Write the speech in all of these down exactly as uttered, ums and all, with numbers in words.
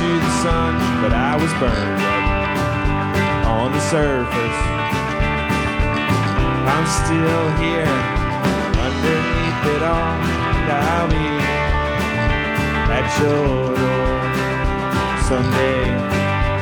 to the sun, but I was burned up on the surface. I'm still here underneath it all, and I'll be at your door someday.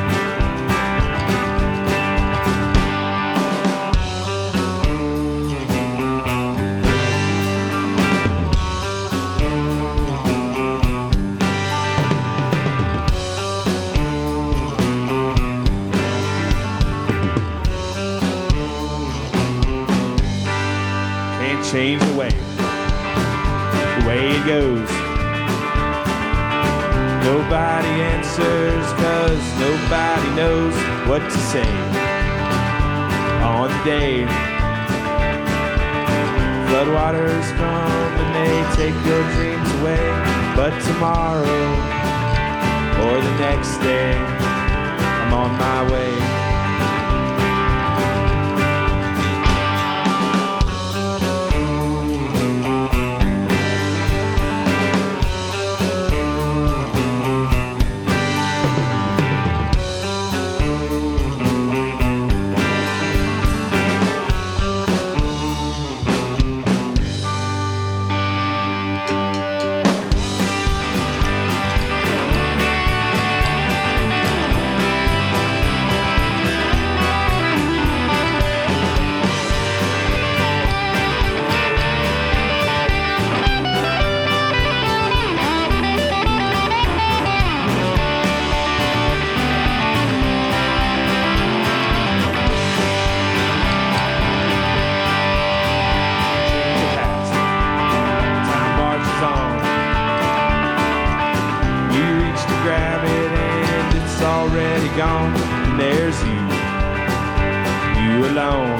Change the way, the way it goes. Nobody answers, cause nobody knows what to say on the day floodwaters come and they take your dreams away. But tomorrow or the next day, I'm on my way. Gone, and there's you, you alone.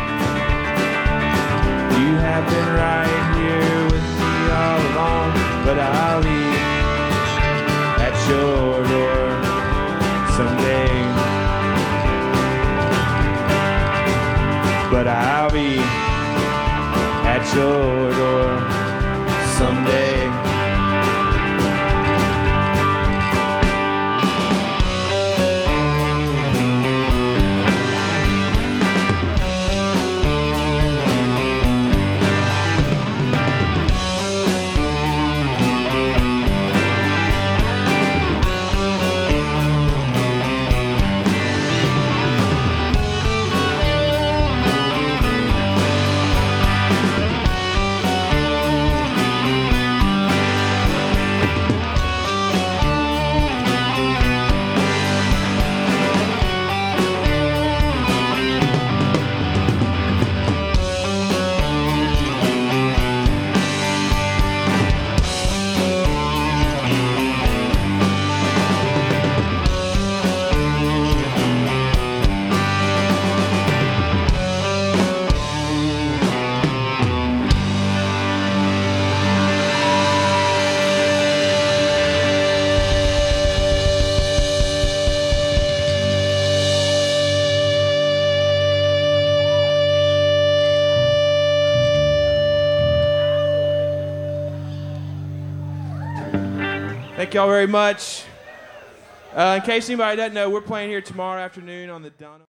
You have been right here with me all along, but I'll be at your door someday. But I'll be at your door someday. Thank y'all very much. Uh, in case anybody doesn't know, we're playing here tomorrow afternoon on the Donna.